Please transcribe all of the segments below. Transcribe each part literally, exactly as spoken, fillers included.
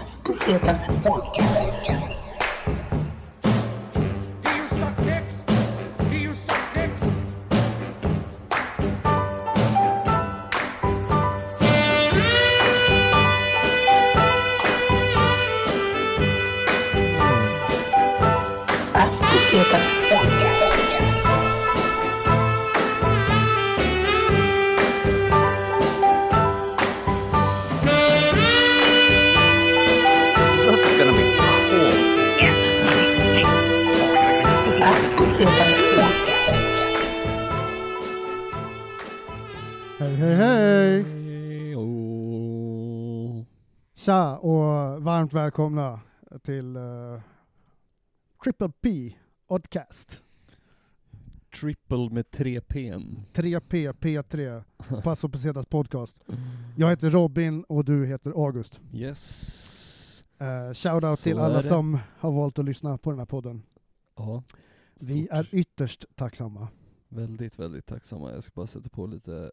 Astuciotas Podcast. Astuciotas Podcast. Gonna be cool. Hej, hej, hej! Hej, oh. Tja och varmt välkomna till uh, Triple P Podcast. Triple med tre P. tre P, P tre, Passo Pesetas Podcast. Jag heter Robin och du heter August. Yes. Uh, Shoutout Så till är alla det. som har valt att lyssna på den här podden. Ja. Vi Stort. är ytterst tacksamma. Väldigt, väldigt tacksamma. Jag ska bara sätta på lite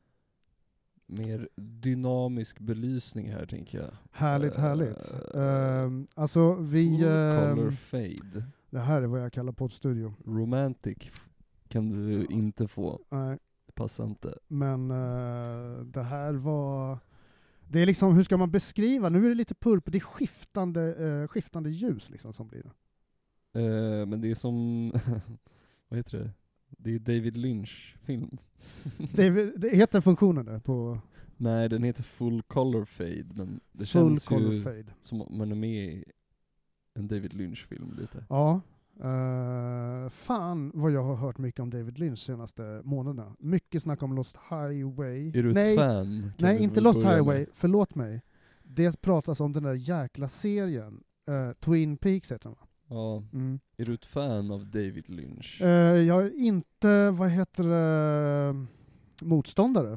mer dynamisk belysning här, tänker jag. Härligt, Uh, härligt. Uh, alltså vi... Full Uh, color fade. det här är vad jag kallar poddstudio. Romantic kan du inte få. Nej. Det passar inte. Men uh, det här var... Det är liksom, hur ska man beskriva? Nu är det lite purp, det är skiftande, uh, skiftande ljus liksom som blir det. Uh, men det är som... vad heter det? Det är David Lynch-film. Det, är, det heter funktionen där på... Nej, den heter Full Color Fade, men det Full känns color ju fade. som om man är med i en David Lynch-film lite. Ja. Uh, fan vad jag har hört mycket om David Lynch senaste månaderna. Mycket snack om Lost Highway. Är du ett nej, fan? Kan nej vi inte väl Lost börja Highway. med? Förlåt mig. Det pratas om den där jäkla serien. Uh, Twin Peaks heter den, va? Ja. Mm. Är du ett fan av David Lynch? Uh, jag är inte, vad heter det, motståndare.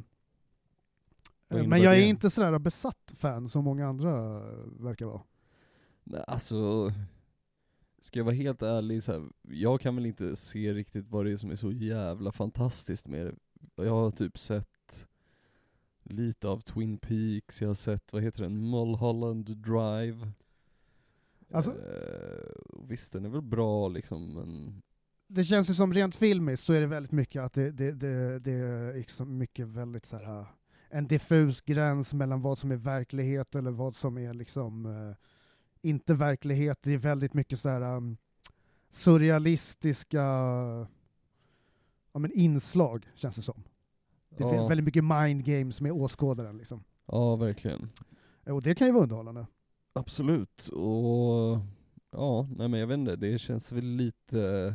Vad Uh, innebär men jag är det? inte sådär besatt fan som många andra verkar vara. Nej, alltså... Ska jag vara helt ärlig så här, jag kan väl inte se riktigt vad det är som är så jävla fantastiskt med det. Jag har typ sett lite av Twin Peaks, jag har sett, vad heter den, Mulholland Drive. Alltså- eh, visst, den är väl bra liksom, men... Det känns ju som rent filmiskt så är det väldigt mycket att det, det, det, det är liksom mycket väldigt så här en diffus gräns mellan vad som är verklighet eller vad som är liksom uh, inte verklighet. Det är väldigt mycket så här um, surrealistiska ja, men inslag känns det som. Det Ja. finns väldigt mycket mind games med åskådaren liksom. Ja, verkligen. Och det kan ju vara underhållande. Absolut, och ja, nej men jag vet inte, det känns väl lite,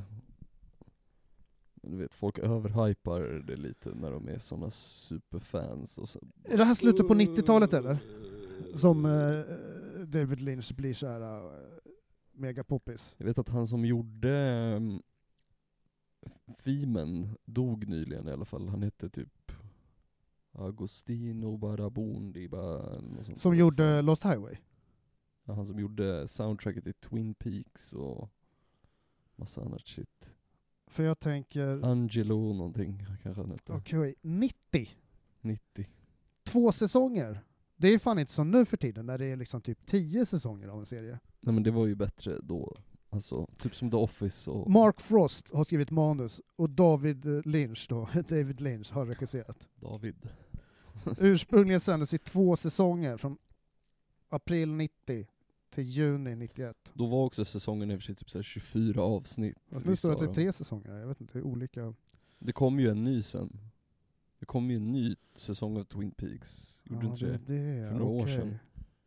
du vet, folk överhypar det lite när de är såna superfans och så. Är det här slutet på nittiotalet eller? Som uh, David Lynch blir så här uh, mega poppis. Jag vet att han som gjorde um, filmen dog nyligen i alla fall, han hette typ Agostino Barabundi bara, Som gjorde Lost Highway. Ja, han som gjorde soundtracket i Twin Peaks och massa annat shit. För jag tänker... Angelo någonting kanske han hette. Okej, okay, nittio. nittio. Två säsonger. Det är fan inte som nu för tiden när det är liksom typ tio säsonger av en serie. Nej men det var ju bättre då. Alltså, typ som The Office och... Mark Frost har skrivit manus och David Lynch då, David Lynch har regisserat. David. Ursprungligen sändes i två säsonger från april nittio till juni nittioett. Då var också säsongen i och för sig typ så här tjugofyra avsnitt. Alltså nu vissa står det att det är av tre dem. säsonger. Jag vet inte, det är olika. Det kom ju en ny sen. Det kom ju en ny säsong av Twin Peaks. Gjorde inte det? det För några år okej. sedan.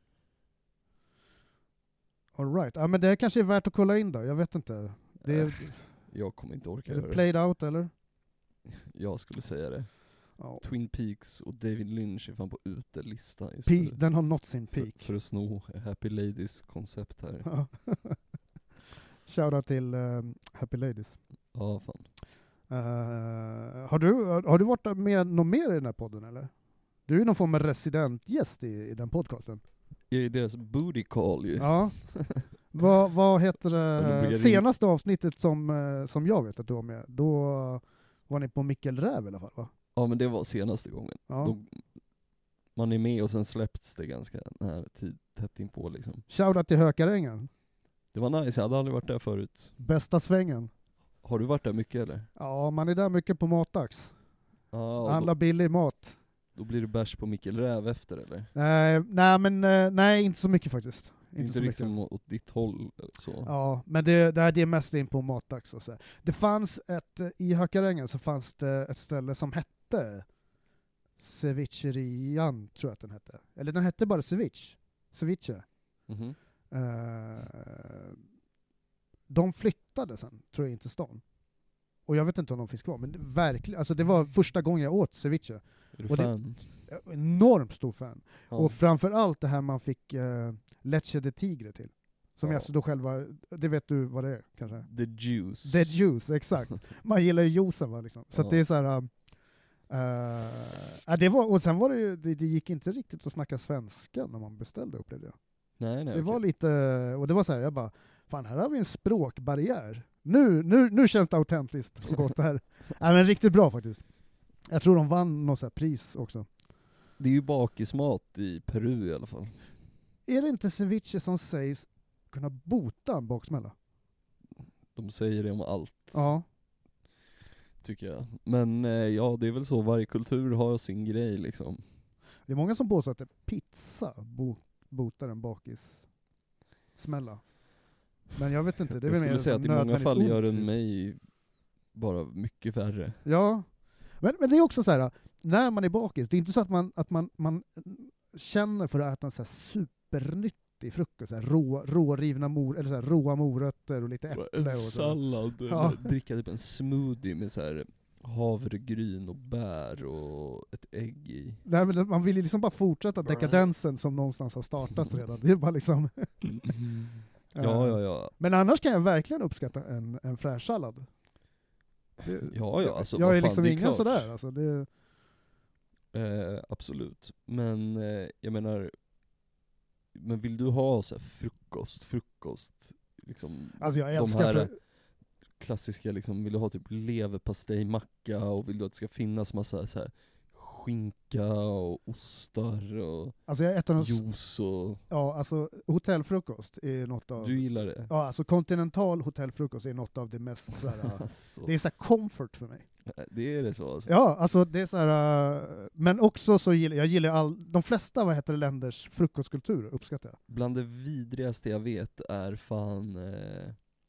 All right. Ja, men det kanske är värt att kolla in då. Jag vet inte. Det är, Jag kommer inte orka är göra det det. played out eller? Jag skulle säga det. Ja. Twin Peaks och David Lynch är fan på utelista just Peak, nu. den har nått sin För, peak. för att sno Happy Ladies koncept här. Ja. Shoutout till um, Happy Ladies. Ja, fan. Uh, har, du, har du varit med någon mer i den här podden eller? Du är ju någon form av residentgäst i, i den podcasten. Jag är deras booty call ju. Ja. vad, vad heter Men då det? brukar det- Senaste avsnittet som, eh, som jag vet att du var med, då var ni på Mikkel Räv i alla fall va? Ja men det var senaste gången. Ja. Då, man är med och sen släppts det ganska nära tid, tätt inpå liksom. Shoutout till Hökarängen. Det var nice, jag hade aldrig varit där förut. Bästa svängen. Har du varit där mycket eller? Ja, man är där mycket på matdags. Ja, och Handla då, billig mat. då blir det bärs på Mikkel Räv efter eller? Nej, nej men eh, nej, inte så mycket faktiskt. Inte, inte så liksom mycket. åt ditt håll eller så. Ja, men det, det, är, det är mest in på matdags och så. Det fanns ett, i Hökarängen så fanns det ett ställe som hette Cevicherian, tror jag att den hette. Eller den hette bara Ceviche. Ceviche. Mhm. Eh, de flyttade sen, tror jag, in till stan. Och jag vet inte om de finns kvar, men det, verkligen, alltså det var första gången jag åt ceviche. Är du Och det- fan? Jag är enormt stor fan. Ja. Och framförallt det här man fick uh, leche de tigre till. Som Ja. är alltså då själva, det vet du vad det är kanske? The juice. The juice, exakt. Man gillar ju juicen va liksom. Så Ja. att det är så här. Uh, uh, det var, och sen var det ju, det, det gick inte riktigt att snacka svenska när man beställde, upplevde jag. Nej, nej, Det var okej. lite, och det var så här, jag bara, fan här har vi en språkbarriär. Nu, nu, nu känns det autentiskt och gott det här. Nej men riktigt bra faktiskt. Jag tror de vann något så här pris också. Det är ju bakismat i Peru i alla fall. Är det inte ceviche som sägs kunna bota en baksmälla? De säger det om allt, Ja. tycker jag. Men eh, ja, det är väl så, varje kultur har sin grej liksom. Det är många som påstår att det är pizza bo, botar en bakissmälla. Men jag vet inte, det är Jag väl skulle mer säga som att i många nödvändigt fall ont, gör den typ. mig bara mycket värre. Ja, men, men det är också så här, när man är bakis, det är inte så att man, att man, man känner för att äta en så här supernyttig frukost, så här rå, rårivna mor, eller så här råa morötter och lite äpple En och så. sallad, Ja. eller dricka typ en smoothie med så här havregryn och bär och ett ägg i. Nej, men man vill ju liksom bara fortsätta dekadensen som någonstans har startats redan. Det är bara liksom... Ja, ja, ja. Men annars kan jag verkligen uppskatta en, en fräschsallad. Det- Ja, ja, alltså, jag vad är fan, liksom det är ingen klart. sådär. Alltså, det, Eh, absolut. Men eh, jag menar, men vill du ha så här frukost, frukost, liksom alltså jag de älskar... här frä- klassiska liksom, vill du ha typ leverpastejmacka och vill du att det ska finnas massa så här skinka och ostar och alltså jag äter någon, juice och... ja, alltså hotellfrukost är något av... Du gillar det? Ja, alltså kontinental hotellfrukost är något av det mest så här, Alltså, det är så här comfort för mig. det är det så alltså? Ja, alltså det är så här, uh, men också så gillar jag gillar all, de flesta, vad heter det, länders frukostkultur uppskattar jag. Bland det vidrigaste jag vet är fan... Eh,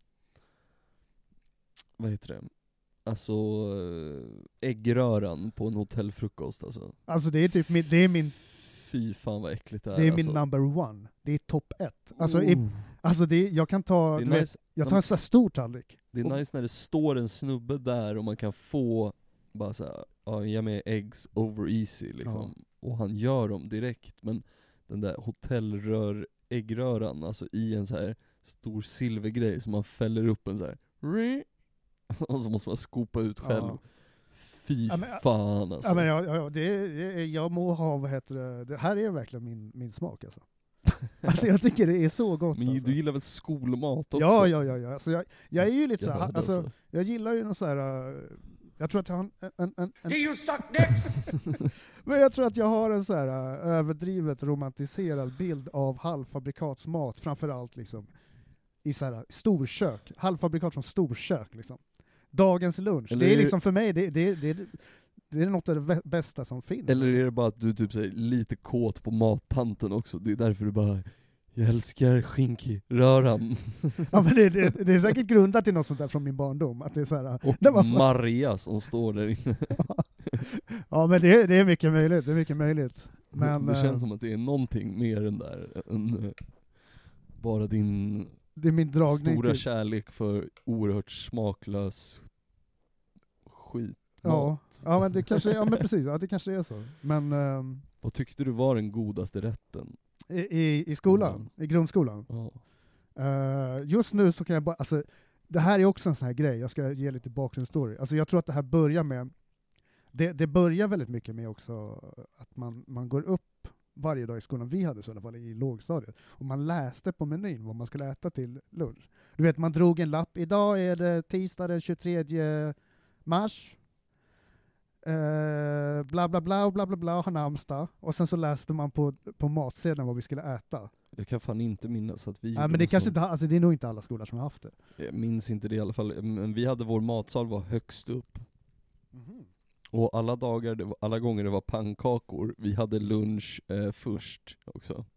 vad heter det? Alltså eh, äggröran på en hotellfrukost alltså. Alltså det är typ min, det är min, Fy fan vad äckligt det är. det är alltså. min number one. Det är topp ett. Alltså i, Oh. alltså det, jag kan ta, Det är du vet, nice, jag tar en så här stor tallrik. det är nice när det står en snubbe där och man kan få bara såhär, ja ge mig eggs over easy liksom. Och han gör dem direkt, men den där hotellrör äggröran, alltså i en så här stor silvergrej som man fäller upp en så här. Och så måste man skopa ut själv. Ja. Fy Ja, men- fan alltså. Ja, men jag, jag, det, är- jag må ha, vad heter det, det här är verkligen min, min smak alltså. Alltså jag tycker det är så gott Men alltså. du gillar väl skolmat också? Ja, ja, ja, ja. Alltså jag, jag är ju lite Jag så här, hörde alltså, alltså. jag gillar ju någon så här, uh, jag tror att jag har en, en, en, en Do you suck dicks? men jag tror att jag har en så här uh, överdrivet romantiserad bild av halvfabrikatsmat, framförallt liksom i så här storkök, halvfabrikat från storkök liksom. Dagens lunch, Eller det är är det- liksom för mig, det, det, det, det är något av det vä- bästa som finns. Eller är det bara att du typ säger lite kåt på mattanten också? Det är därför du bara, jag älskar skinkröran. Ja, men det, det, det är säkert grundat i något sånt där från min barndom, att det är så här, Och det var- Maria som står där inne. ja men det, det är mycket möjligt, det är mycket möjligt. Men, det eh, känns som att det är någonting mer än där än eh, bara din det är min dragning stora till, kärlek för oerhört smaklös skit. ja, ja men det kanske, ja men precis, ja det kanske är så. Men ehm, Vad tyckte du var den godaste rätten? i, i, i skolan, i grundskolan, Ja. eh, just nu så kan jag bara, alltså det här är också en sån här grej, jag ska ge lite bakgrundsstory. Alltså jag tror att det här börjar med, det, det börjar väldigt mycket med också att man, man går upp varje dag i skolan, vi hade så i alla fall i lågstadiet, och man läste på menyn vad man skulle äta till lunch. Du vet, man drog en lapp, idag är det tisdag den tjugotredje mars, eh, bla bla bla och bla bla bla har namnsdag. Och sen så läste man på, på matsedeln vad vi skulle äta. Jag kan fan inte minnas att vi Ja, gjorde men det, något kanske sånt. inte, ha- alltså, det är nog inte alla skolor som har haft det. Jag minns inte det i alla fall, men vi hade vår matsal var högst upp. Och alla dagar, det var, alla gånger det var pannkakor, vi hade lunch eh, först också.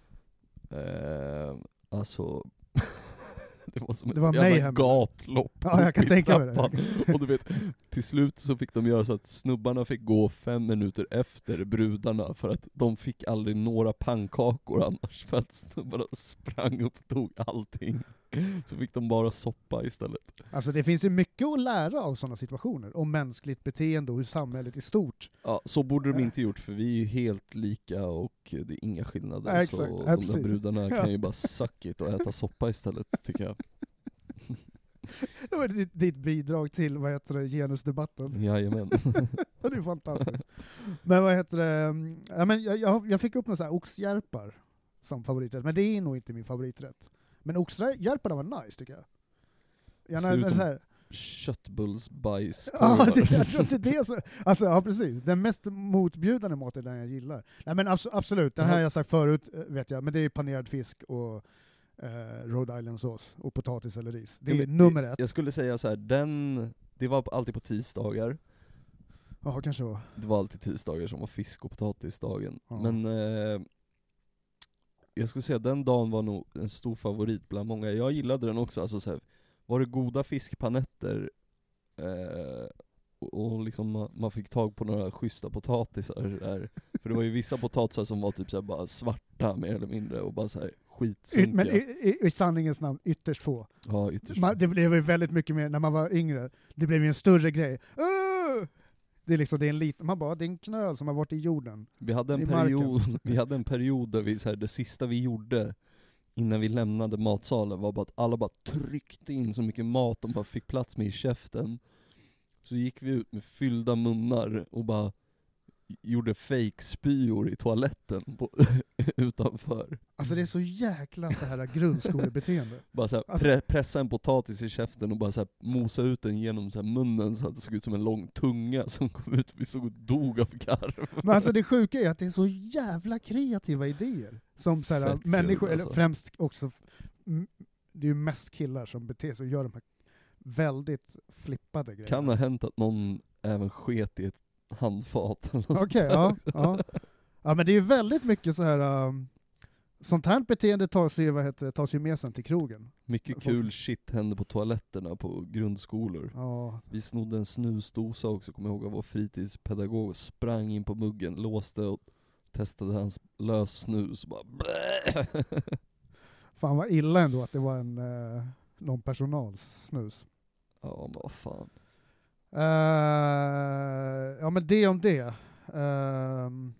Eh, alltså, det var som Det ett var jävla mayhem. gatlopp Ja, jag upp kan i tänka mig det. trappan. Och du vet, till slut så fick de göra så att snubbarna fick gå fem minuter efter brudarna, för att de fick aldrig några pannkakor annars, för att snubbarna sprang upp och tog allting. Så fick de bara soppa istället. Alltså det finns ju mycket att lära av sådana situationer, om mänskligt beteende och hur samhället är stort. Ja, så borde de inte gjort, för vi är ju helt lika och det är inga skillnader. Ja, exakt. Så Ja, de precis. där brudarna Ja. kan ju bara suck it och äta soppa istället, tycker jag. Det var ditt, ditt bidrag till, vad heter det, genusdebatten. Jajamän. Det är fantastiskt. Men vad heter det, ja, men jag, jag, jag fick upp några så här oxjärpar som favoriträtt, men det är nog inte min favoriträtt. Men oxjärparna var nice tycker jag. Jag Ser ut när, som så här, köttbullsbajs. ja, det, jag tror inte det är så. Alltså ja, precis. Den mest motbjudande maten är den jag gillar. Nej men abs- absolut, den här har jag sagt förut, eh, vet jag, men det är panerad fisk och eh, Rhode Island-sås och potatis eller ris. Det är Ja, men nummer ett. Jag skulle säga så här, den, det var alltid på tisdagar. Ja, kanske var. Det var alltid tisdagar som var fisk och potatisdagen. Ja. Men eh, jag skulle säga den dagen var nog en stor favorit bland många. Jag gillade den också, alltså så här, var det goda fiskpanetter eh, och, och liksom man, man fick tag på några schyssta potatisar där. För det var ju vissa potatisar som var typ så här bara svarta mer eller mindre och bara så här Yt, skitsunkiga. men i, i, i sanningens namn, ytterst få. Ja, ytterst. Man, det blev ju väldigt mycket mer när man var yngre. Det blev ju en större grej. Uh! Det är liksom, det är en liten, man bara, det är en knöl som har varit i jorden. Vi hade en i period, vi hade en period där vi så här, det sista vi gjorde innan vi lämnade matsalen var bara att alla bara tryckte in så mycket mat de bara fick plats med i käften. Så gick vi ut med fyllda munnar och bara gjorde fake-spyor i toaletten på, utanför. Alltså det är så jäkla så här grundskolebeteende. Bara så här, Alltså- pre- pressa en potatis i käften och bara så här, mosa ut den genom så här munnen så att det såg ut som en lång tunga som kom ut. Vi såg och dog av garv. Men alltså det sjuka är att det är så jävla kreativa idéer. Som så här, Fett kul, människor, alltså. eller främst också, m- det är ju mest killar som beter sig och gör de här väldigt flippade grejerna. Kan ha hänt att någon även sket i ett handfat. eller något Okej, sånt där ja, också. ja. Ja men det är ju väldigt mycket så här. Um, sånt här beteende tas ju, vad heter, det, tas ju med sen till krogen. Mycket kul shit hände på toaletterna på grundskolor. Ja. Vi snodde en snusdosa också, kommer jag ihåg, av vår fritidspedagog, sprang in på muggen, låste och testade hans lös snus och bara blä. Fan vad illa ändå att det var en uh, någon personals snus. Ja men vad fan. Uh, ja men det om det. Um,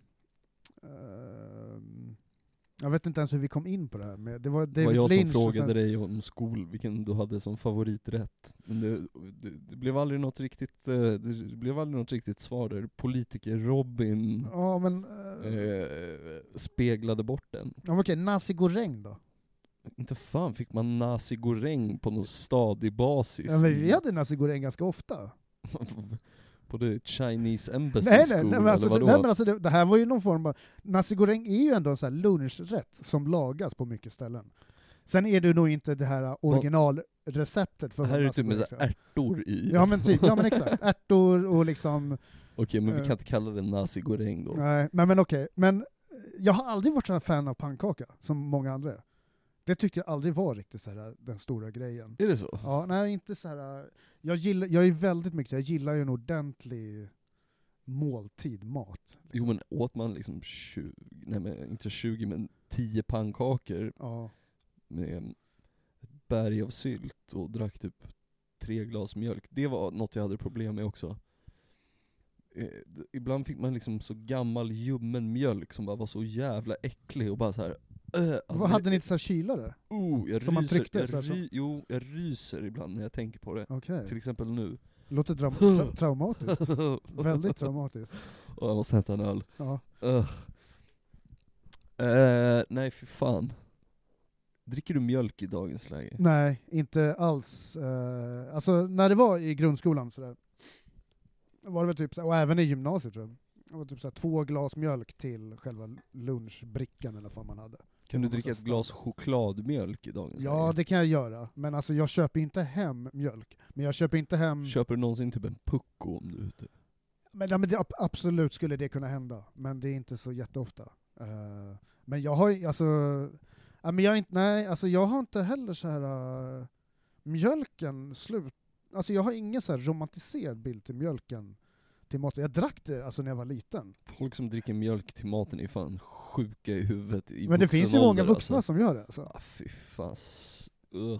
um, jag vet inte ens hur vi kom in på det här. Med. Det var Det var David jag som Lynch och frågade sen, dig om skol, vilken du hade som favoriträtt. Men det, det, det blev aldrig något riktigt, eh, det blev aldrig något riktigt svar där. Politiker Robin Ja men, uh, eh, speglade bort den. ja, okej, nasi goreng då? Inte fan fick man nasi goreng på någon stadig basis. Ja, men vi hade nasi goreng ganska ofta. På det Chinese Embassy Nej, nej, School, nej, men alltså, eller det, vadå? nej men alltså det, det här var ju någon form av, nasi goreng är ju ändå en sån här lunchrätt som lagas på mycket ställen. Sen är det nog inte det här originalreceptet för Det här är nasi typ med goreng, så här ärtor i. Ja men typ, ja men exakt. Ärtor och liksom, Okej, men vi eh. kan inte kalla det nasi goreng då. nej, men, men okej. Men jag har aldrig varit en fan av pannkaka, som många andra är. Det tyckte jag aldrig var riktigt så här, den stora grejen. Är det så? Ja, nej inte så här. Jag gillar, jag är väldigt mycket, jag gillar ju en ordentlig måltid, mat. Jo men åt man liksom tjugo, nej men inte tjugo men tio pannkakor Ja. med ett berg av sylt och drack typ tre glas mjölk. Det var något jag hade problem med också. Eh, d- ibland fick man liksom så gammal ljummen mjölk som bara var så jävla äcklig och bara så här. Äh, alltså Vad det- hade ni inte så här kylare? Oh, jag som man ryser, tryckte, jag så här, ry, jo, jag ryser ibland när jag tänker på det. Okej. Till exempel nu. Låter dra- tra- traumatiskt. Väldigt traumatiskt. Och jag måste hämta en öl. Ja. Uh. Uh, nej för fan. Dricker du mjölk i dagens läge? Nej, inte alls. Uh, alltså när det var i grundskolan sådär. var det väl typ, och även i gymnasiet tror jag. Det var typ så här, två glas mjölk till själva lunchbrickan eller vad man hade. Kan du dricka ett glas chokladmjölk i dagens Ja, läge? det kan jag göra. Men alltså jag köper inte hem mjölk. Men jag köper inte hem... Köper du någonsin typ en pucko om du är ute? Men, ja, men det, absolut skulle det kunna hända. Men det är inte så jätteofta. Uh, men jag har alltså... Ja, men jag är inte, nej, alltså jag har inte heller så här... Uh, mjölken slut... Alltså jag har ingen så här romantiserad bild till mjölken till maten. Jag drack det alltså när jag var liten. Folk som dricker mjölk till maten är fan sjuka i huvudet i Men det finns ju många vuxna alltså. som gör det. Alltså. Ah, fy fan. Ugh.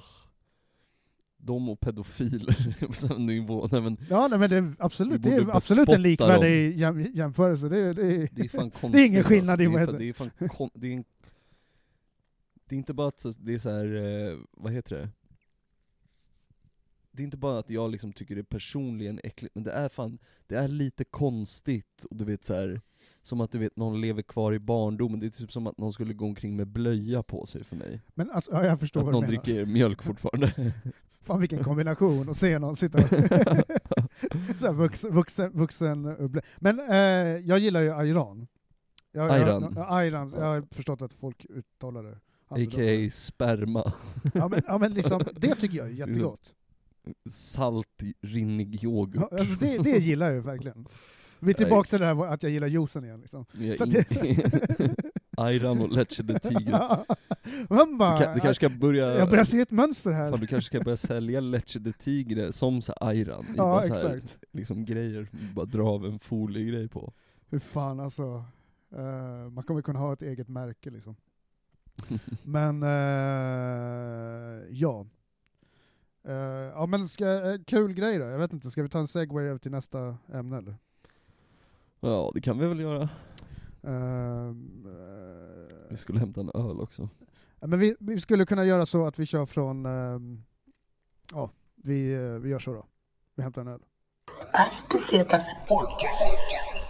De och pedofiler på samma nivå. Nej, men ja, nej, men det är absolut, det är bara absolut en likvärdig dem. jäm, jämförelse. Det, det, Det är fan konstigt. det är ingen skillnad i alltså. vad det, är, det är fan kon, det, är en, det är inte bara att det är så här, eh, vad heter det? Det är inte bara att jag liksom tycker det är personligen äckligt, men det är fan, det är lite konstigt, och du vet så här, som att du vet någon lever kvar i barndomen. Det är typ som att någon skulle gå omkring med blöja på sig för mig. Men alltså, ja, jag förstår att vad någon du menar. dricker mjölk fortfarande. Fan vilken kombination, och se någon sitta och så här, vuxen, vuxen, vuxen blö. Men eh, jag gillar ju ayran. Jag, Ayran. Jag, ayran. Jag har förstått att folk uttalar det. A K A sperma. Ja men, ja, men liksom, det tycker jag är jättegott. Salt, rinnig yoghurt. Ja, alltså det, det gillar jag ju verkligen. Vi är tillbaka till det här att jag gillar juicen igen. Liksom. Jag Så in... det... Ayran och leche de tigre. Man bara, Du, kan, du kanske ska börja... Jag börjar se ett mönster här. Fan, du kanske ska börja sälja leche de tigre som så ayran. Ja, bara så här, exakt. liksom grejer, bara dra av en foliegrej på. Hur fan alltså. Uh, man kommer kunna ha ett eget märke liksom. Men uh, ja. Uh, ja men ska, uh, kul grej då. Jag vet inte, ska vi ta en segway över till nästa ämne eller? Ja, det kan vi väl göra. Uh, Vi skulle hämta en öl också. Ja, men vi, vi skulle kunna göra så att vi kör från... Um, ja, vi, uh, vi gör så då. Vi hämtar en öl. As Pesetas Podcast.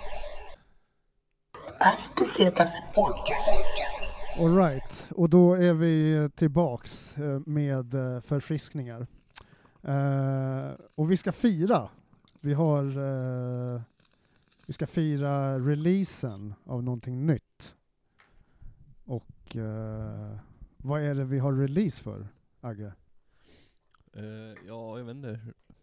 As Pesetas Podcast. All right, och då är vi tillbaks uh, med uh, förfriskningar. Uh, och vi ska fira. Vi har... Uh, vi ska fira releasen av någonting nytt. Och uh, vad är det vi har release för, Agge? Uh, ja, jag vet inte.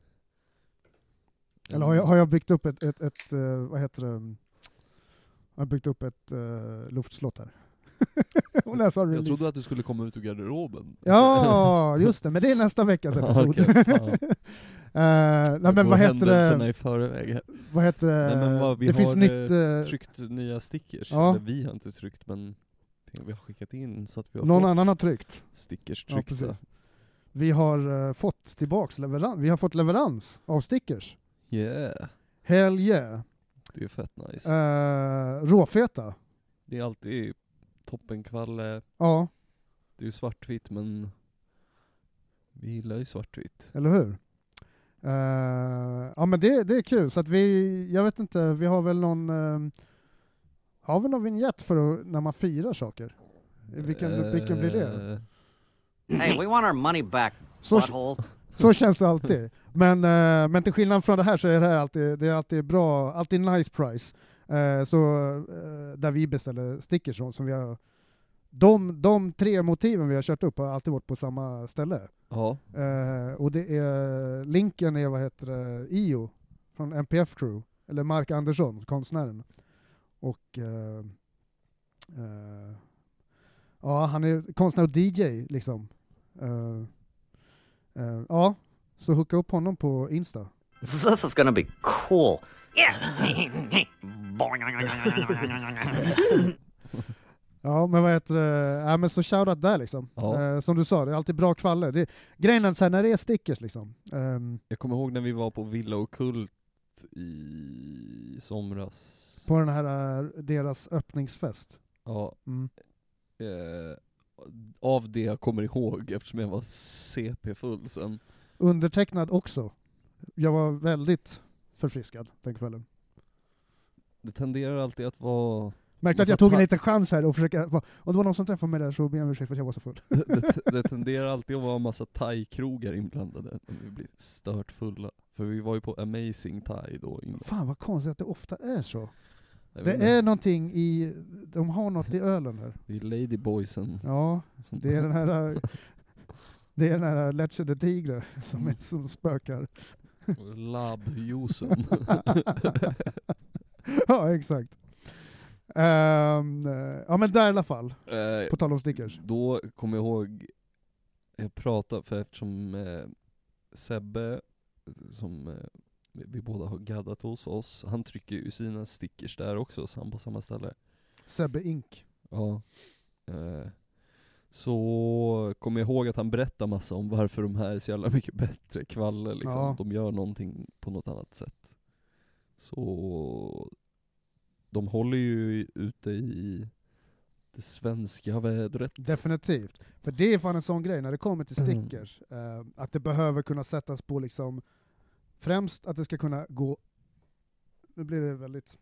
Eller har jag, har jag byggt upp ett, ett, ett uh, vad heter det? Jag har byggt upp ett uh, luftslott här. Och läsa jag release. trodde att du skulle komma ut ur garderoben. Ja, just det. Men det är nästa veckas episod. Okay, uh, nej, men vad heter det? I förväg. Vad heter det? Nej, men vad, vi det har finns nytt, uh, tryckt nya stickers. Ja. Eller vi har inte tryckt, men vi har skickat in så att vi har någon fått annan har tryckt. stickers Ja, tryckta. precis. Vi har uh, fått tillbaks leverans. Vi har fått leverans av stickers. Yeah. Hell yeah. Det är fett nice. Uh, råfeta. Det är alltid toppenkvalle. Ja. Det är ju svartvitt, men vi gillar ju svartvitt. Eller hur? Uh, ja men det, det är kul. Så att vi, jag vet inte, vi har väl någon uh, har vi någon vignett för att, när man firar saker? Vilken, uh, vilken blir det? Hey, we want our money back, Så, butthole. så känns det alltid. Men, uh, men till skillnad från det här så är det här alltid, det är alltid bra, alltid nice price. Uh, så uh, där vi beställer stickers som, som vi har, de, de tre motiven vi har kört upp har alltid varit på samma ställe. Ja. Uh, och det är, linken är vad heter det, I O från M P F Crew, eller Mark Andersson, konstnären. Och uh, uh, ja, han är konstnär och D J liksom. Uh, uh, ja, så hooka upp honom på Insta. This is gonna be cool. Ja, men vad heter det? Ja, men så shoutout där liksom. Ja. Uh, som du sa, det är alltid bra kvalle. Det, grejen är så här, när det är stickers liksom. Um, Jag kommer ihåg när vi var på Villa och Kult i somras. på den här, uh, deras öppningsfest. Ja. Mm. Eh, av det jag kommer ihåg, eftersom jag var C P-full sen. Undertecknad också. Jag var väldigt förfriskad den kvällen. Det tenderar alltid att vara Märkte att jag tog en liten chans här och försöka, om det var någon som träffade mig där så ber jag om ursäkt för att jag var så full. det, det tenderar alltid att vara en massa thai-krogar inblandade när vi blir stört fulla. För vi var ju på Amazing Thai då innan. Fan vad konstigt att det ofta är så. Jag Det vet är inte. någonting i, de har något i ölen här. Det är Ladyboysen. Ja, som- det är den här, det är den här Leche de Tigre som, är, som spökar. Labjuicen. Ja, exakt. Um, ja men där i alla fall, Eh, på tal om stickers. Då kommer jag ihåg, jag pratade, för eftersom eh, Sebbe, som eh, vi, vi båda har gaddat hos oss, han trycker ju sina stickers där också, sam- på samma ställe. Sebbe Ink. Ja. Eh, så kommer jag ihåg att han berättar massa om varför de här är så jävla mycket bättre. Kvalle liksom, Ja. de gör någonting på något annat sätt. Så de håller ju ute i det svenska vädret. Definitivt. För det är fan en sån grej när det kommer till Mm. stickers. Eh, att det behöver kunna sättas på liksom, främst att det ska kunna gå, nu blir det väldigt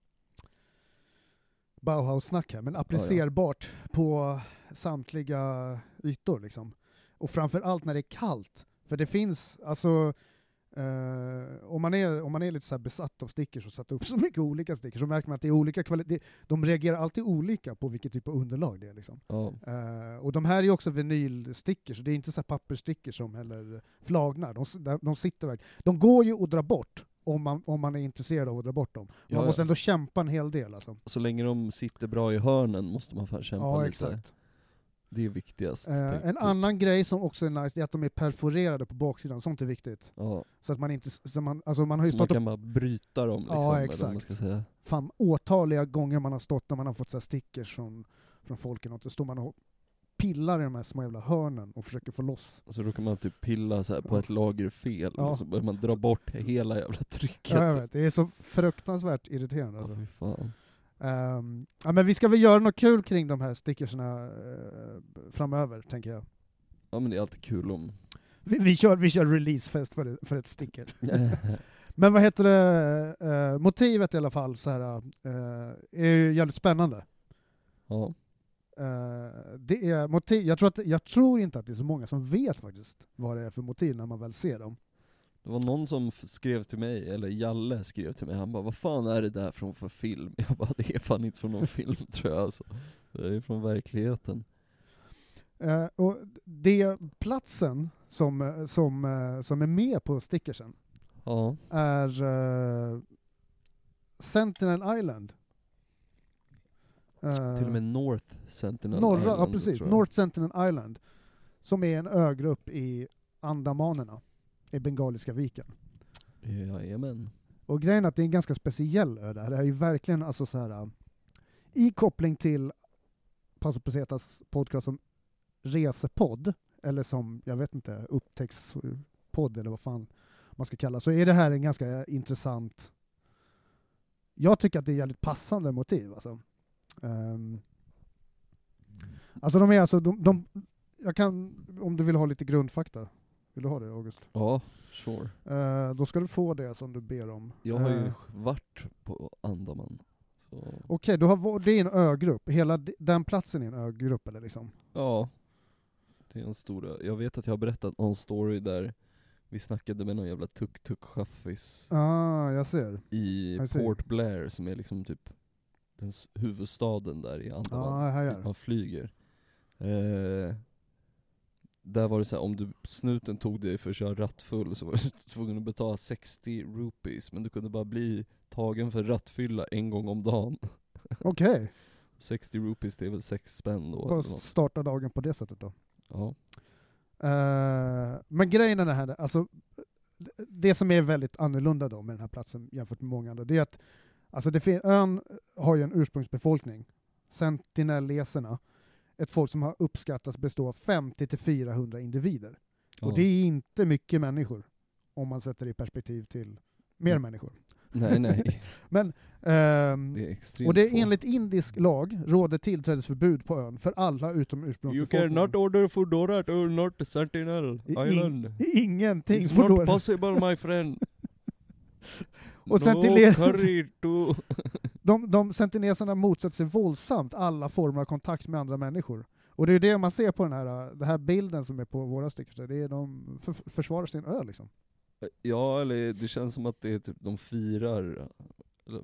Bauhaus-snack här, men applicerbart på samtliga ytor liksom. Och framförallt när det är kallt. För det finns, alltså Uh, om, man är, om man är lite så här besatt av stickers och satt upp så mycket olika stickers så märker man att det är olika kvalitet. De reagerar alltid olika på vilket typ av underlag det är. Liksom. Ja. Uh, och de här är ju också vinylstickers, det är inte så här pappersstickers som heller flagnar. De, de sitter verkligen. De går ju att dra bort om man, om man är intresserad av att dra bort dem. Man Ja, måste ja. ändå kämpa en hel del. Alltså. Så länge de sitter bra i hörnen måste man fan kämpa Ja, lite. exakt. Det är viktigast. Uh, tänker en jag. annan grej som också är nice är att de är perforerade på baksidan, sånt är viktigt. Ja. Så att man inte, så man, alltså man har ju Så man stått kan bara bryta dem liksom, Ja, eller vad exakt. man ska säga. fan åtaliga gånger man har stått när man har fått så här stickers från, från folken och så står man och pillar i de här små jävla hörnen och försöker få loss. Och så råkar man typ pilla så här på Ja. ett lager fel, Ja. och så börjar man dra bort hela jävla trycket. Ja, jag vet, det är så fruktansvärt irriterande. Ja, Alltså. fy fan. Um, ja, men vi ska väl göra något kul kring de här stickersna uh, framöver, tänker jag. Ja, men det är alltid kul om... Vi, vi kör, vi kör releasefest för, det, för ett sticker. Men vad heter det, uh, motivet i alla fall så här, uh, är ju jävligt spännande. Ja. Uh, det är motiv, jag, tror att, jag tror inte att det är så många som vet faktiskt vad det är för motiv när man väl ser dem. Det var någon som f- skrev till mig, eller Jalle skrev till mig, han bara, vad fan är det där från för film? Jag bara, det är fan inte från någon film tror jag alltså. Det är från verkligheten. Uh, och det platsen som, som, uh, som är med på stickersen Ja. är uh, Sentinel Island. Uh, Till och med North Sentinel norra, Island, ja precis, tror jag. North Sentinel Island, som är en ögrupp i Andamanerna, i Bengaliska viken. Jajamän. Och grejen är att det är en ganska speciell ö där. Det är ju verkligen alltså så här, uh, i koppling till Paso Pesetas podcast som resepodd, eller som, jag vet inte, upptäcktspodd eller vad fan man ska kalla, så är det här en ganska intressant, jag tycker att det är jävligt passande motiv alltså. Um, alltså de är alltså, de, de, jag kan, om du vill ha lite grundfakta, vill du ha det August? Ja, sure. Uh, då ska du få det som du ber om. Jag har ju Uh, varit på Andaman. Så. Okej, okay, du har, det är en ögrupp, hela d- den platsen är en ögrupp eller liksom? Ja. Det är en stor... Jag vet att jag har berättat någon story där vi snackade med någon jävla tuk-tuk-chaffis Ah, jag ser. i I see. Port Blair, som är liksom typ den s- huvudstaden där i Andaman. Ja, här Dit är man flyger. Eh, där var det så här, om du, snuten tog dig för att köra rattfull så var du tvungen att betala sextio rupees, men du kunde bara bli tagen för rattfylla en gång om dagen. Okej, okay. sextio rupees, det är väl sex spänn då. Bara eller något. starta dagen på det sättet då. Ja. Uh, men grejen är det här, alltså, det som är väldigt annorlunda då med den här platsen jämfört med många andra, det är att alltså det fin- ön har ju en ursprungsbefolkning, sentinelleserna, ett folk som har uppskattats bestå av femtio till fyrahundra individer. Ja. Och det är inte mycket människor om man sätter det i perspektiv till mer Mm. människor. Nej, nej. Men ehm, Det är extremt och det är få. enligt indisk lag råder tillträdesförbud på ön för alla utom You ursprungsbefolkningen. cannot order Foodora to North Sentinel I- Island. Ingenting It's får not då. possible, my friend. Och sen no till er- curry to... de, de sentineserna motsätter sig våldsamt alla former av kontakt med andra människor. Och det är det man ser på den här, den här bilden som är på våra stickers. Det är de för, försvarar sin ö liksom. Ja, eller det känns som att det är typ de firar, eller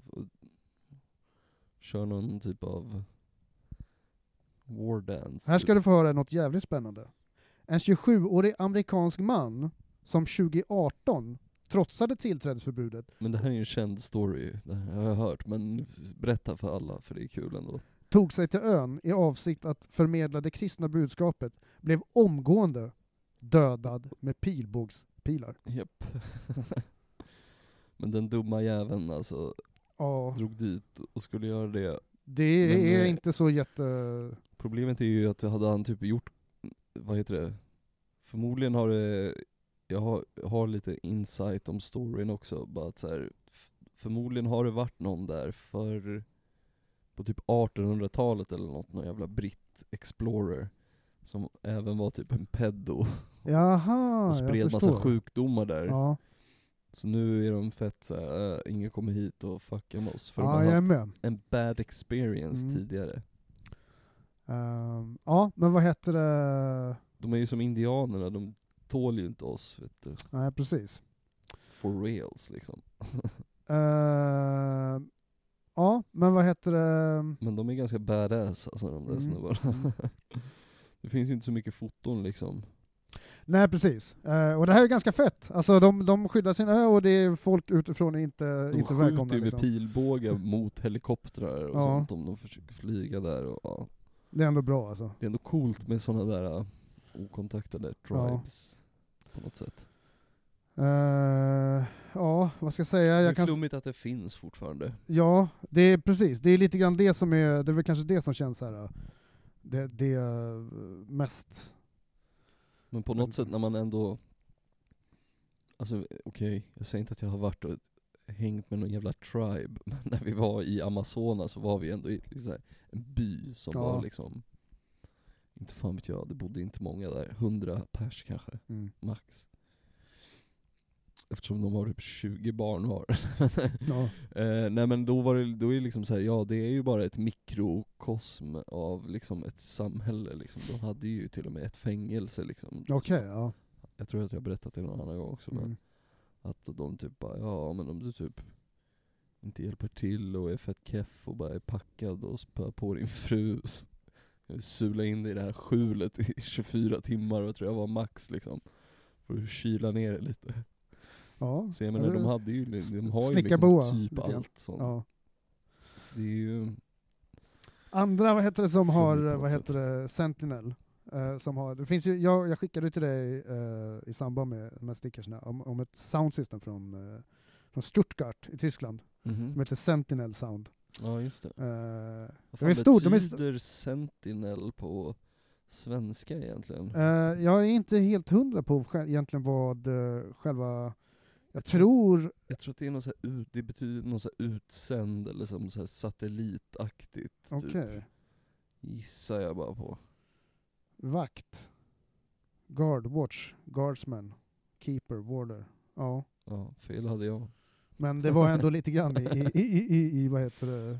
kör någon typ av war dance. Här ska du få höra något jävligt spännande. En tjugosjuårig amerikansk man som tjugoarton trotsade tillträdesförbudet. Men det här är ju en känd story, det här har jag hört, men berätta för alla för det är kul ändå. Tog sig till ön i avsikt att förmedla det kristna budskapet, blev omgående dödad med pilbågspilar. Japp. Men den dumma jäveln alltså Ja, drog dit och skulle göra det. det Men, är eh, inte så jätte... Problemet är ju att hade han typ gjort, vad heter det? Förmodligen har det, jag har, har lite insight om storyn också, bara att så här, f- förmodligen har det varit någon där för på typ artonhundratalet eller något, någon jävla britt explorer som även var typ en pedo Jaha, och spred jag massa förstår. sjukdomar där. Ja, Så nu är de fett såhär, äh, ingen kommer hit och fuckar med oss för ja de har jag är haft med. en bad experience Mm. tidigare. Um, ja, men vad heter det? De är ju som indianerna, de tål ju inte oss, vet du. Nej, precis. For reals liksom. Uh, ja, men vad heter det? Men de är ganska badass alltså, de där Mm. snubbarna. Det finns ju inte så mycket foton liksom. Nej, precis. Uh, och det här är ganska fett. Alltså de, de skyddar sin ö och det är folk utifrån inte, De inte skjuter välkomna. ju med Liksom. pilbågar mot helikoptrar och Ja. sånt om de försöker flyga där. Och, ja. Det är ändå bra alltså. Det är ändå coolt med såna där uh, okontaktade tribes på något sätt. Uh, ja, vad ska jag säga? Det är Jag kan... flummigt att det finns fortfarande. Ja, det är precis. Det är lite grann det som är, det är väl kanske det som känns så här. Det, det är mest... Men på något sätt när man ändå, alltså okej, okay, jag säger inte att jag har varit och hängt med någon jävla tribe, men när vi var i Amazonas så var vi ändå i liksom en by som Ja. var liksom, inte fan vet jag, det bodde inte många där, hundra pers kanske, Mm. max. Eftersom de har typ tjugo barn var. Ja. eh, nej men då var det, då är det liksom så här, ja det är ju bara ett mikrokosm av liksom ett samhälle liksom. De hade ju till och med ett fängelse liksom. Okej, ja. Jag tror att jag har berättat det någon annan gång också, men Mm. att de typ bara, ja men om du typ inte hjälper till och är fett keff och bara är packad och spör på din fru, så sula in dig i det här skjulet i tjugofyra timmar, och tror jag var max liksom, för att kyla ner det lite. Ja. Så jag menar, de hade ju, de har ju Snickarboa, liksom typ lite grann. allt sånt. Ja. Så det är ju, Andra, vad heter det, som har, Flummigt på vad något heter det, Sentinel. Uh, som har, det finns ju, jag, jag skickade till dig uh, i samband med de här stickersna om, om ett sound system från, uh, från Stuttgart i Tyskland. mhm. Som heter Sentinel Sound. Ja just det. Uh, Vad de fan är stor, de är betyder Sentinel på svenska egentligen? uh, jag är inte helt hundra på sj- egentligen vad uh, själva, jag tror, Jag tror att det är något så här ut, det betyder något så här utsänd eller som så här satellitaktigt okej, typ. Gissar jag bara på. vakt, guard, watch, guardsman, keeper, warder. Ja. Ja, fel hade jag. Men det var ändå lite grann i, i, i, i, i vad heter det,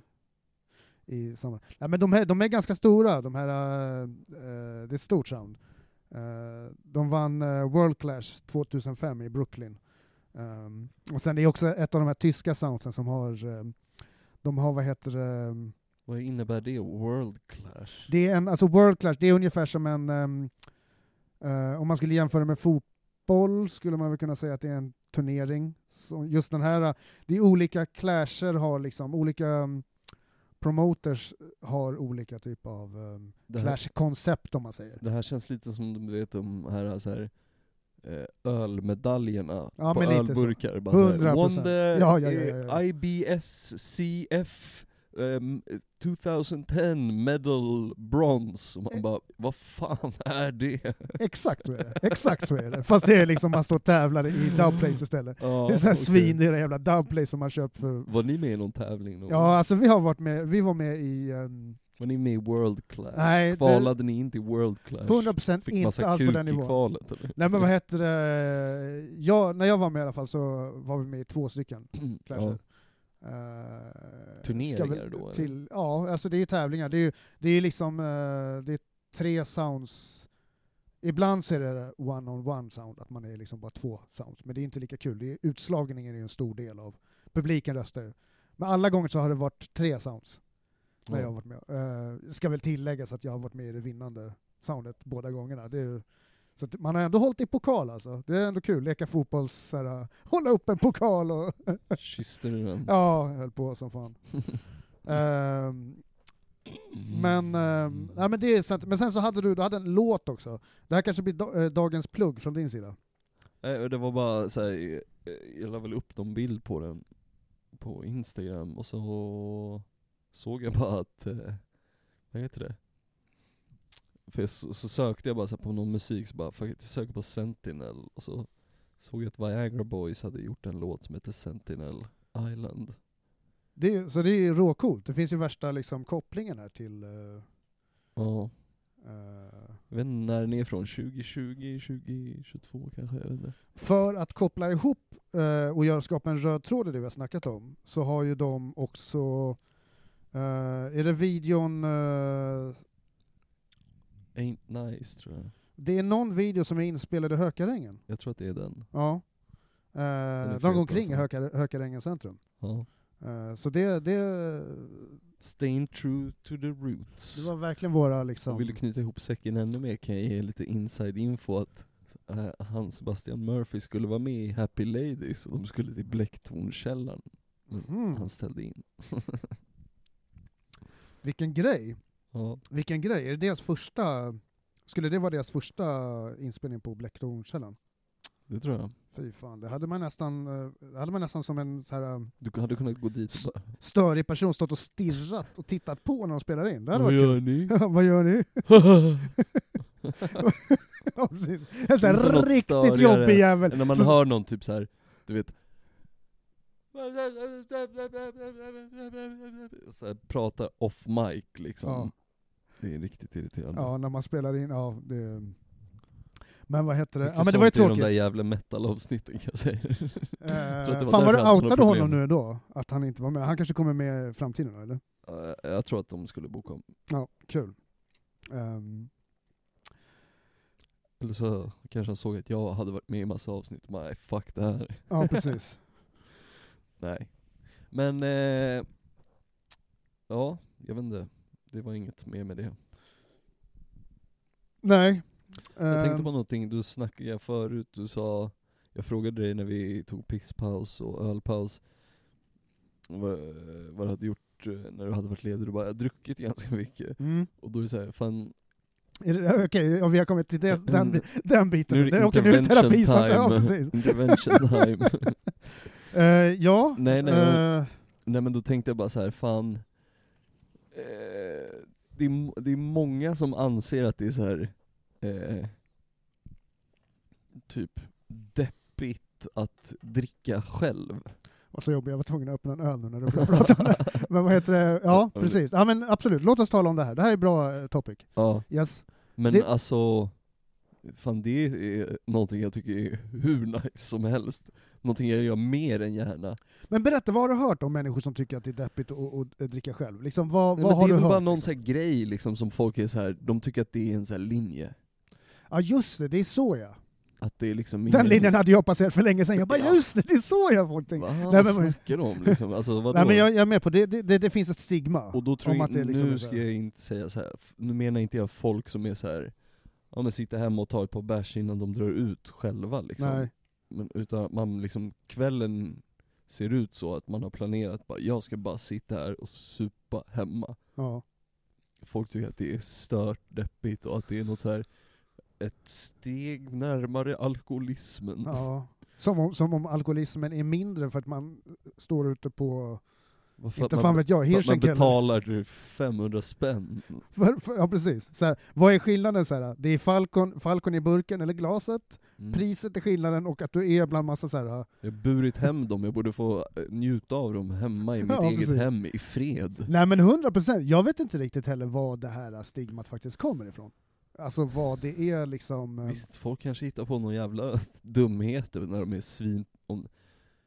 i samma. Ja, men de, här, de är ganska stora, de här, uh, uh, det är ett stort sound. Uh, de vann uh, World Clash tjugohundrafem i Brooklyn. Um, och sen är det också ett av de här tyska soundsen som har, um, de har, vad heter det, um, Vad innebär det? World Clash? det är en, alltså World Clash, det är ungefär som en, um, uh, om man skulle jämföra med fotboll skulle man väl kunna säga att det är en turnering. Så just den här, det är olika clasher har liksom, olika um, promoters har olika typ av um, Det här- clash-koncept om man säger. Det här känns lite som du vet de här, så här eh, ölmedaljerna Ja, på men lite så. ölburkar. Bara så här, hundra won procent. the Ja, ja, ja, ja, ja. eh, I B S C F um, tjugohundratio medal bronze. Och man Eh. bara, vad fan är det? Exakt så är det. Exakt så är det. Fast det är liksom man står och tävlar i dubplates istället. Ja, Det är så här okej. svindyra jävla dubplates som man köpt för... Var ni med i någon tävling någon gång? Ja, alltså vi har varit med, vi var med i um, Var ni med i World Clash? Nej, det- Kvalade ni inte i World Clash? hundra procent Fick inte massa alls på kuk den i nivån. kvalet eller? Nej men vad heter det, jag, när jag var med i alla fall så var vi med i två stycken ja. clasher. Uh, Turneringar då, till, ja, alltså det är tävlingar. Det är, det är liksom uh, det är tre sounds. Ibland så är det one-on-one sound, att man är liksom bara två sounds. Men det är inte lika kul. Det är, utslagningen är en stor del av publiken röstar. Men alla gånger så har det varit tre sounds. När Ja. jag har varit med. Uh, ska väl tilläggas att jag har varit med i det vinnande soundet båda gångerna. Det är, så att man har ändå hållit i pokal alltså. Det är ändå kul. Leka fotboll, såhär, hålla upp en pokal och Kysste du den? ja, jag höll på som fan. um, men, um, ja, men det är sant. Men sen så hade du, du hade en låt också. Det här kanske blir da, äh, dagens plugg från din sida. Nej, det var bara så här, jag la väl upp någon bild på den på Instagram och så såg jag bara att, eh, vad heter det? För jag, så, så sökte jag bara så här på någon musik, så bara, jag sökte på Sentinel och så såg jag att Viagra Boys hade gjort en låt som heter Sentinel Island. Det är, så det är råcoolt. Det finns ju värsta liksom, kopplingen här till... Uh, Ja. uh, Jag vet inte när den är från, tjugo tjugo, tjugo tjugotvå kanske, jag vet inte. För att koppla ihop uh, och göra skapa en röd tråd i det vi har snackat om, så har ju de också... Uh, är det videon... Uh, Ain't Nice tror jag. det är någon video som är inspelad i Hökarängen. Jag tror att det är den. Ja. Uh, är de går fet, omkring i alltså. Hökar, Hökarängen centrum. Ja. Uh, så det, det, Staying true to the roots. det var verkligen våra liksom... Jag ville knyta ihop säcken ännu mer, kan jag ge lite inside info att äh, han Sebastian Murphy skulle vara med i Happy Ladies och de skulle till Blecktornkällaren. Men Mm. han ställde in. Vilken grej. Ja. Vilken grej. Är det deras första... Skulle det vara deras första inspelning på Blecktornkällaren? Det tror jag. Fy fan, det hade man nästan, eh, det hade man nästan som en så här, eh, Du hade kunnat gå dit och bara, störig person stått och stirrat och tittat på när de spelar in. Det hade vad varit gör kul. ni? Ja, vad gör ni? Ja, precis. En sån Finns det här något riktigt störigare jobbig jävel. När man Så- hör någon typ så här, du vet, så här, pratar off mic liksom. Ja. Det är riktigt irriterande. Ja, när man spelar in, ja, det... Men vad heter det? Mycket Ja, men det var ju sånt i de tråkigt. där jävla metal-avsnitten kan jag säga. Eh, tror att det var fan vad därför du han hade outade några honom problem. nu då? Att han inte var med. Han kanske kommer med i framtiden eller? Uh, jag tror att de skulle boka om. Ja, kul. Um, Eller så kanske han såg att jag hade varit med i massa avsnitt. Nej, fuck det här. ja, precis. Nej. Men, eh, ja, jag vet inte. Det var inget mer med det. Nej. Jag tänkte Ehm, på någonting, du snackade förut, du sa, jag frågade dig när vi tog pisspaus och ölpaus, vad, vad du hade gjort eh, när du hade varit ledig, du bara, jag har druckit ganska mycket. Mm. Och då är det såhär, fan, Är det- Okej, ja, vi har kommit till det, den, den biten. nu är det Det- okej, nu är det intervention terapisamtal. Ja, time. precis. Intervention time. Eh, ja. Nej, nej, eh, Nej men då tänkte jag bara så här, fan, eh, det, är, det är många som anser att det är så här, eh, typ deppigt att dricka själv. vad så jobbigt, jag var tvungen att öppna en öl nu när du började prata om det. Men vad heter det? Ja, precis. Ja, men absolut, låt oss tala om det här. Det här är bra eh, topic. Ja, Yes. men Det- alltså, fan det är någonting jag tycker är hur nice som helst. Någonting jag gör mer än gärna. Men berätta, vad har du hört om människor som tycker att det är deppigt att, att, att dricka själv? Liksom, vad, Nej, vad men har det är du väl hört? bara någon liksom? så här grej liksom, som folk är så här, de tycker att det är en så här linje. Ja, just det, det är så ja. Att det är liksom Den linjen hade jag passerat för länge sedan. Jag bara, Ja. just det, det är så jag folk tänker. Vad Nej, men- snackar de om liksom? Alltså, vadå? Nej, men jag, jag är med på det. Det, det, det finns ett stigma. Och då tror om jag, att det liksom är nu så ska här. jag inte säga så här. f- nu menar inte jag folk som är så här, ja men sitter hemma och tar ett par bärs innan de drar ut själva liksom. Nej. Men utan man liksom, kvällen ser ut så att man har planerat, bara, jag ska bara sitta här och supa hemma. Ja. Folk tycker att det är stört deppigt och att det är något så här, ett steg närmare alkoholismen. Ja. Som, om, som om alkoholismen är mindre för att man står ute på, Varför inte att fan man, vet jag, för att man Hirschenkeller. betalar femhundra spänn. För, för, ja, precis. Så här, vad är skillnaden? Så här, det är Falcon, Falcon i burken eller glaset, Mm. priset är skillnaden och att du är bland massa så här. Jag har burit hem dem, jag borde få eh, njuta av dem hemma i mitt Ja, eget precis. hem i fred. Nej men hundra procent, jag vet inte riktigt heller vad det här stigmat faktiskt kommer ifrån. Alltså vad det är liksom... eh, Visst, folk kanske hittar på någon jävla dumhet när de är svin... Om...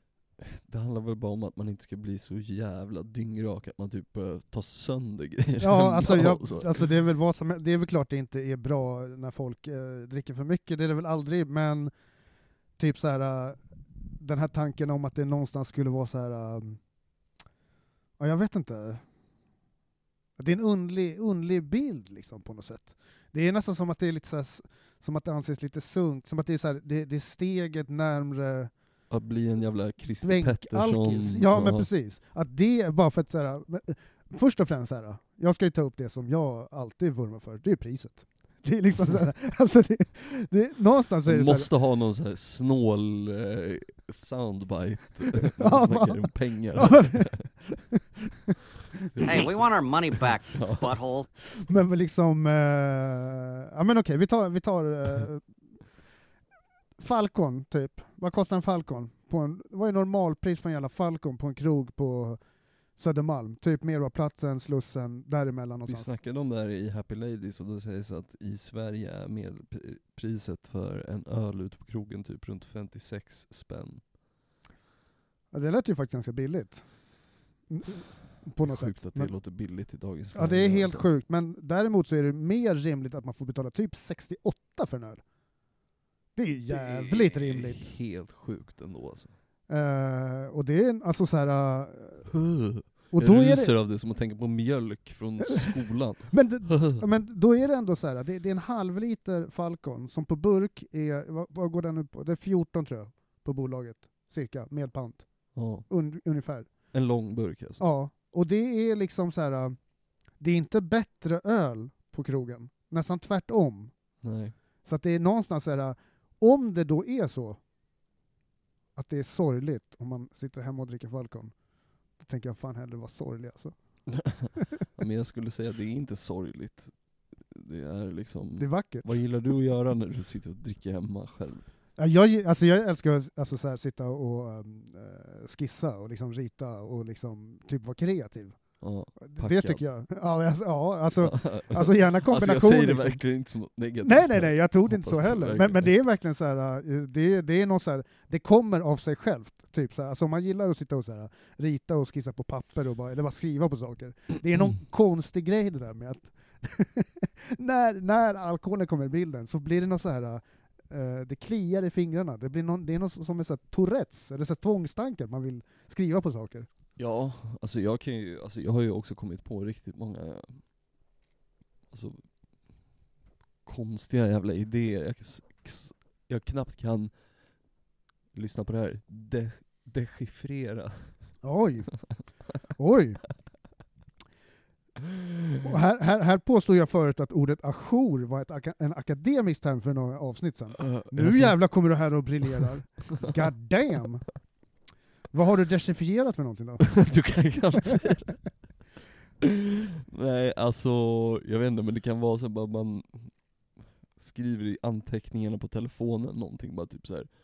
det handlar väl bara om att man inte ska bli så jävla dyngrak att man typ börjar ta sönder grejer. Ja, alltså, jag, och så. alltså det är väl vad som, det är väl klart det inte är bra när folk eh, dricker för mycket, det är det väl aldrig, men typ så här uh, den här tanken om att det någonstans skulle vara så här, uh, ja jag vet inte. Det är en undlig, undlig bild liksom på något sätt. Det är nästan som att det är lite så här, som att det anses lite sunt, som att det är så här, det, det är steget närmre att bli en jävla Christer Svänk Pettersson. alkis. Ja, men precis. Att det är bara för att så här, men, först och främst så här, jag ska ju ta upp det som jag alltid vurmar för, det är priset. Det är liksom så här, alltså det, det, någonstans är det Du så här, måste ha någon så här snål eh, soundbite när Ja, man snackar om pengar. Ja, Hey, we want our money back, Ja. butthole. men liksom, eh, ja men okej, vi tar, vi tar eh, Falcon typ. Vad kostar en Falcon? På en, vad är normalpris för en jävla Falcon på en krog på Södermalm? Typ Medborgarplatsen, Slussen, däremellan Vi någonstans. snackade om det här i Happy Ladies och då sägs att i Sverige är medelpriset för en öl ute på krogen typ runt femtiosex spänn. Ja, det lät ju faktiskt ganska billigt. Mm, På något Sjukt sätt. att det Men, låter billigt i dagens ja, det är läge, helt alltså. sjukt. Men däremot så är det mer rimligt att man får betala typ sextioåtta för en öl. Det är ju jävligt Det är rimligt. Helt sjukt ändå alltså. Uh, och det är alltså så här. Uh, och Jag då är ryser det, av det som att tänka på mjölk från skolan. men, det, men då är det ändå så här. Det, det är en halv liter Falcon som på burk är, vad, vad går den ut på? Det är fjorton tror jag på bolaget, cirka, med pant. Ja. Un, ungefär. En lång burk alltså. Ja, och det är liksom så här. uh, Det är inte bättre öl på krogen. Nästan tvärtom. Nej. Så att det är någonstans så här. uh, Om det då är så att det är sorgligt om man sitter hemma och dricker Falcon, då tänker jag fan hellre vara sorglig alltså. Men jag skulle säga att det är inte sorgligt. Det är liksom... Det är vackert. Vad gillar du att göra när du sitter och dricker hemma själv? Ja, jag, alltså jag älskar att alltså så här, sitta och um, skissa och liksom rita och liksom typ vara kreativ. Ja, Det packad. tycker jag. Ja, alltså, ja, alltså, alltså gärna kombination. Alltså jag säger det liksom. verkligen inte som något negativt. Nej, nej, nej, jag tog det inte så Hoppas det heller. verkligen. Men, men det är verkligen så här, uh, det, det är något så här, det kommer av sig självt. Typ så här, alltså om man gillar att sitta och så här, rita och skissa på papper och bara, eller bara skriva på saker. Det är någon konstig grej det där med att när, när alkoholen kommer i bilden så blir det något så här, uh, det kliar i fingrarna. Det blir någon, det är något som är så här Tourettes, eller så här tvångstankar, man vill skriva på saker. Ja, alltså jag kan ju, alltså jag har ju också kommit på riktigt många alltså konstiga jävla idéer. Jag, jag knappt kan lyssna på det här. De, dechiffrera. Oj, oj. Och här, här, här påstod jag förut att ordet ajour var ett, aka- en akademisk term för några avsnitt sedan. Uh, Nu jävlar kommer du här och briljerar. God damn. Vad har du dechiffrerat för någonting då? Du kan knappt säga det. Nej, alltså jag vet inte, men det kan vara så att man skriver i anteckningarna på telefonen någonting, bara typ så här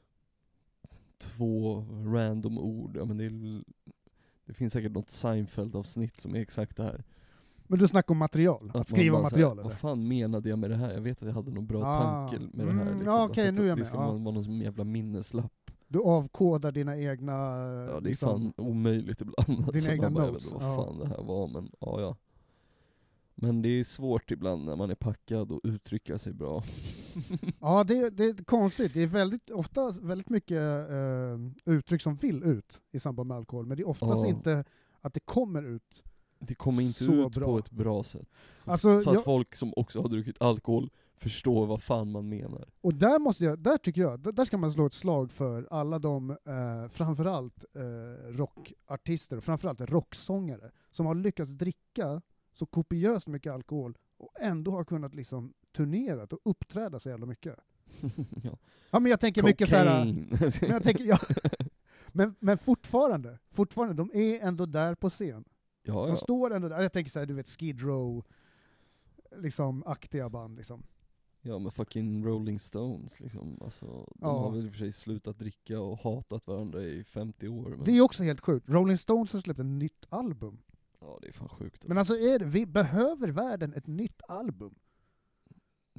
två random ord. Ja, men det, är, det finns säkert något Seinfeld-avsnitt som är exakt det här. Men du snackar om material? Att, man skriva bara material så här, eller? vad fan menade jag med det här? Jag vet att jag hade någon bra Ah, tanke med det här. mm, Liksom. ja, okej, Att nu är jag det med, ska ja. vara, vara någon som jävla minneslapp. Du avkodar dina egna... Ja, det är liksom, fan omöjligt ibland. dina egna man bara, notes, jag vet inte vad ja. fan det här var, men ja, ja. Men det är svårt ibland när man är packad och uttrycka sig bra. Ja, det, det är konstigt. Det är väldigt, ofta väldigt mycket eh, uttryck som vill ut i samband med alkohol, men det är oftast Ja. inte att det kommer ut. Det kommer inte Så ut bra. på ett bra sätt. Så, Alltså, så att jag- folk som också har druckit alkohol förstår vad fan man menar. Och där måste jag, där tycker jag, där, där ska man slå ett slag för alla de, eh, framförallt eh, rockartister, och framförallt rocksångare, som har lyckats dricka så kopiöst mycket alkohol och ändå har kunnat liksom turnera och uppträda så jävla mycket. Ja. Ja, men jag tänker mycket så här. Cocaine. Men, jag tänker, ja, men, men fortfarande, fortfarande, de är ändå där på scen. ja, De ja. står ändå där. Jag tänker så här, du vet, Skid Row, liksom aktiga band liksom. ja, men fucking Rolling Stones liksom. Alltså, de Ja. har väl i och för sig slutat dricka och hatat varandra i femtio år. Men, Det är också helt sjukt. Rolling Stones har släppt ett nytt album. ja, det är fan sjukt. Alltså. Men alltså, är det, vi behöver världen ett nytt album?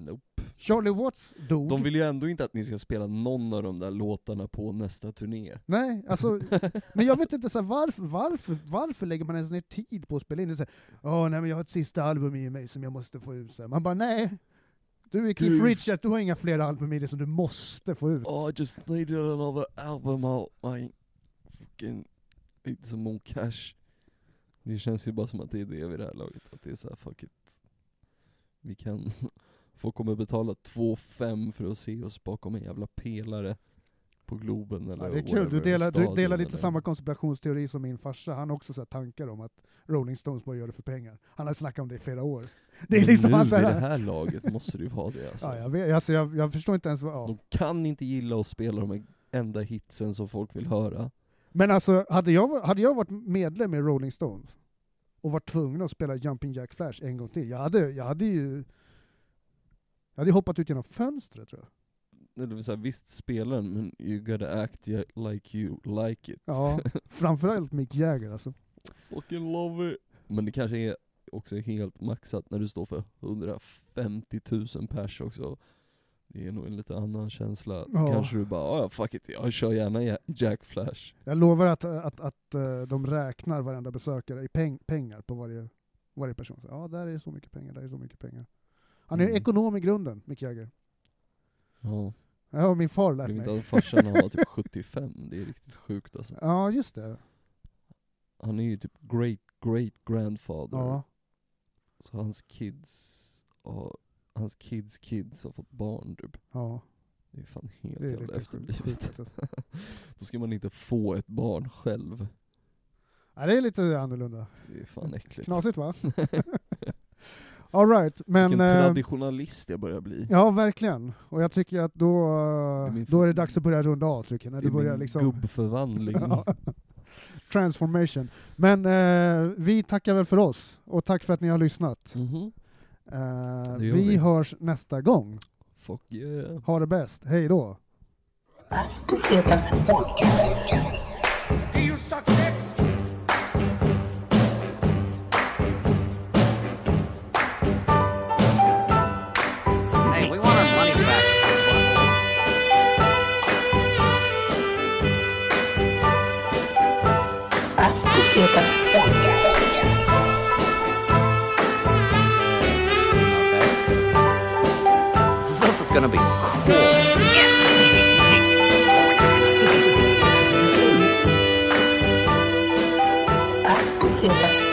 Nope. Charlie Watts dog. De vill ju ändå inte att ni ska spela någon av de där låtarna på nästa turné. Nej, alltså, men jag vet inte så här, varför, varför, varför lägger man ens ner tid på att spela in det? Så här, Åh, nej, men jag har ett sista album i mig som jag måste få ut. Så här. Man bara, nej. Du är Keith Richards, du har inga fler album i dig som du måste få ut. Oh, I just needed another album out, mate. Fucking need some more cash. Det känns ju bara som att det är det vid det här laget. Att det är så här, fuck it. Vi kan... Folk kommer betala två fem för att se oss bakom en jävla pelare på Globen eller Ja, det är kul, whatever, du delar, du stadion delar lite eller... samma konspirationsteori som min farsa. Han har också så här tankar om att Rolling Stones bara gör det för pengar. Han har snackat om det i flera år. Det är liksom nu han så vid här... det här laget måste det ju vara det alltså. Ja, jag, vet, alltså jag, jag förstår inte ens vad... Ja. De kan inte gilla att spela de enda hitsen som folk vill höra. Men alltså, hade jag, hade jag varit medlem i Rolling Stones och varit tvungen att spela Jumping Jack Flash en gång till, jag hade, jag hade ju... Jag hade hoppat ut genom fönstret, tror jag. Det vill säga, visst spelar den, men you gotta act like you like it. Ja, framförallt Mick Jagger alltså. Fucking love it. Men det kanske är också helt maxat när du står för hundrafemtio tusen pers också. Det är nog en lite annan känsla. Ja. Kanske du bara, ja fuck it, jag kör gärna Jack Flash. Jag lovar att, att, att uh, de räknar varenda besökare i peng, pengar på varje, varje person. Så, ja, där är så mycket pengar, där är så mycket pengar. Han är Mm. ekonom i grunden, Mick Jagger. Ja. Det har min far lärt Jag vet inte mig. att farsan han var typ sjuttiofem, det är riktigt sjukt alltså. Ja, just det. Han är ju typ great great grandfather. Ja. Så hans kids och hans kids kids har fått barn typ. Ja, Det är fan helt det är jävla lite efterblivet. sjukt. sjukt. Då ska man inte få ett barn själv. Ja, det är lite annorlunda. Det är fan äckligt. Knasigt, va? All right, men... Vilken eh, traditionalist jag börjar bli. Ja, verkligen. Och jag tycker att då, är min då är det dags att börja runda av, tycker jag. När Det du är börjar min liksom... gubbförvandling. Ja. Transformation. Men eh, vi tackar väl för oss. Och tack för att ni har lyssnat. Mhm. Eh, Det gör vi vi. hörs nästa gång. Fuck yeah. Ha det bäst. Hej då. Las Pesetas Podcast. Hey, we want our money back. Las Pesetas Podcast. Okay. This is gonna be cool. Las Pesetas